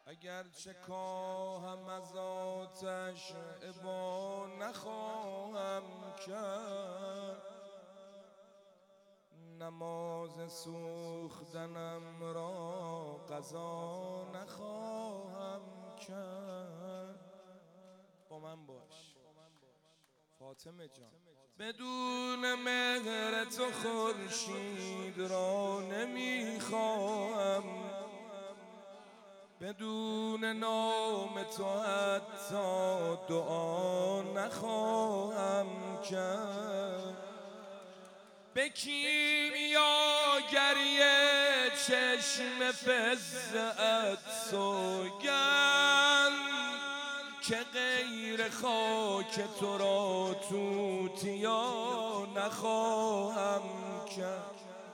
اگرچه کاهم از آتش ابا نخواهم کرد، نماز سوختنم را قضا نخواهم کرد. با من باش فاطمه جان. بدون مهر تو خورشید را نمیخواهم، بدون نام تو حتی دعا نخواهم کرد. به کیمیاگری چشم فزعت سوگند که غیر خاک تو را توتیا نخواهم کرد.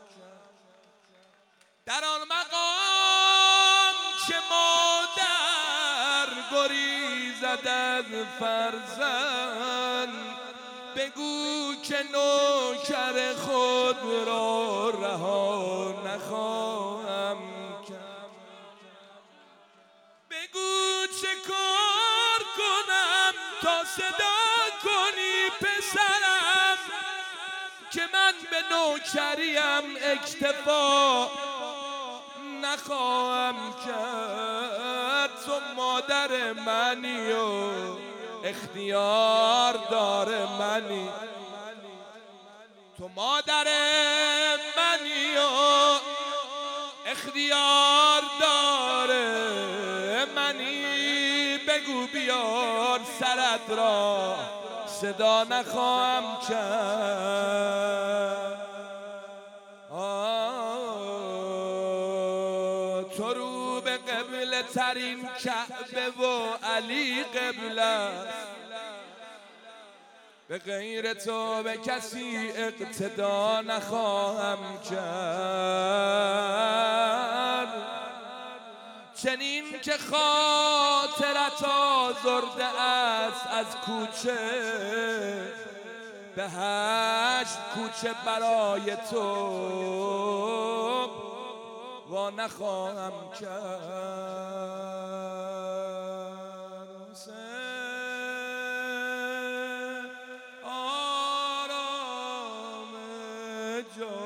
در آن مقام که مادر گریزد از فرزند، بگو که نوکر خود را رها نخواهم کرد. بگو چه کار کنم تا صدا کنی پسرم که من به نوکریم اکتفا نخواهم کرد. تو مادر منی و اختیار دار منی، تو مادر منی و اختیار دار منی. بگو بیار سرت را صدا نخواهم کرد. تو رو به قبله ترین کعبه و علی قبله است، به غیر تو به کسی اقتدا نخواهم کرد. چنین که خاطرت آزرده است از کوچه، به 8 کوچه برای تو وا نخواهم کرد. آرام جان